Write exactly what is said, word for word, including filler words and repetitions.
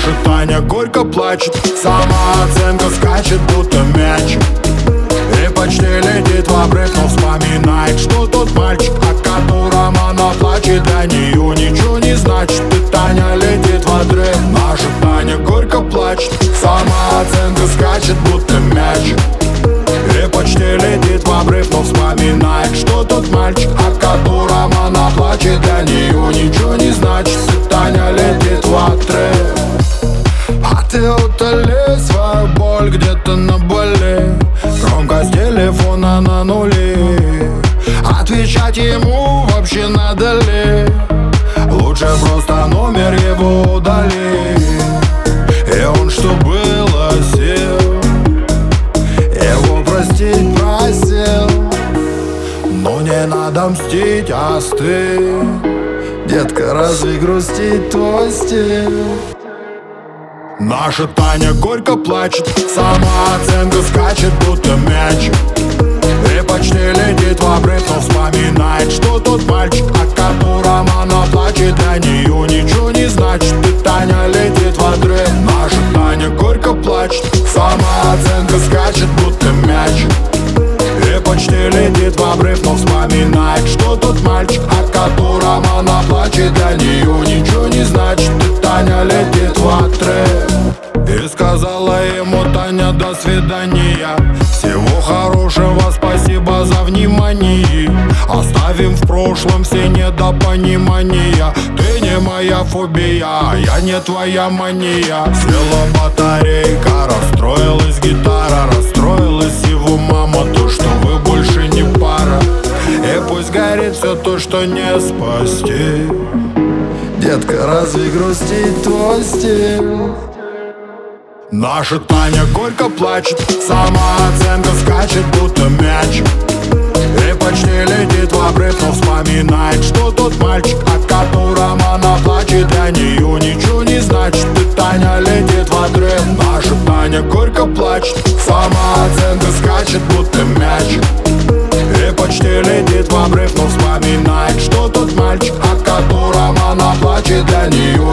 Наша Таня горько плачет, самооценка скачет, будто мяч. И почти летит в обрыв, но вспоминает, что тот мальчик, о котором она плачет, для нее ничего не значит. И Таня летит в отрыв. Наша Таня горько плачет, самооценка скачет, будто мяч. И почти летит в обрыв, но вспоминает, что тот мальчик, о котором она плачет, для нее ничего не значит. И Таня летит в отрыв. А ты утоли свою боль где-то на Бали, громкость телефона на нуле. Отвечать ему вообще надо ли? Лучше просто номер его удали. И он, что было, сел, его простить просил. Но не надо мстить, остынь, детка, разве грустит твой стиль? Наша Таня горько плачет, самооценка скачет, будто мяч. И почти летит в обрыв, но вспоминает, что тот мальчик, о котором она плачет, для нее ничего не значит. И Таня летит в отрыв. Наша Таня горько плачет, самооценка скачет, будто мяч. И почти летит в обрыв, но вспоминает, что тот мальчик, о котором она плачет, для нее ничего не значит. И Таня летит в отрыв. И сказала ему Таня: до свидания, всего хорошего, спасибо за внимание. Оставим в прошлом все недопонимания. Ты не моя фобия, я не твоя мания. Села батарейка, расстроилась гитара, расстроилась его мама, то, что вы больше не пара. И пусть горит все то, что не спасти. Детка, разве грустит твой стиль? Наша Таня горько плачет, самооценка скачет, будто мяч. И почти летит в обрыв, но вспоминает, что тот мальчик, о котором она плачет, для нее ничего не значит. И Таня летит в отрыв. Наша Таня горько плачет, самооценка скачет, будто мяч. И почти летит в обрыв, но вспоминает, что тот мальчик, о котором она плачет, для нее